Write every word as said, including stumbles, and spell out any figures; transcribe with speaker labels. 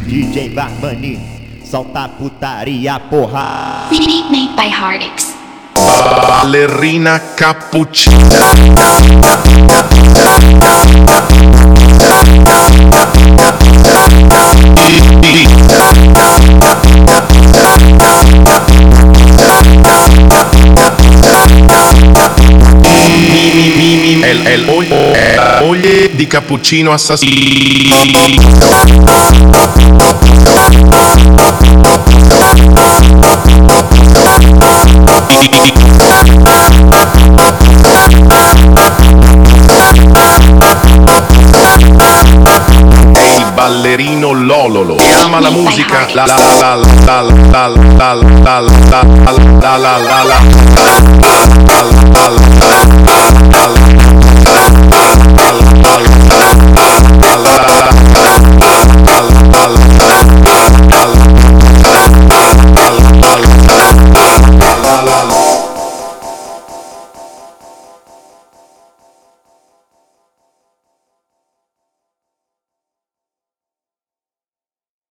Speaker 1: D J Barmani, solta putaria, porra.
Speaker 2: Made by Hardix.
Speaker 3: Ballerina cappuccina. È il moglie di cappuccino assassino. Ballerino Lololo che ama la musica la la la la la la la la la la la la la la la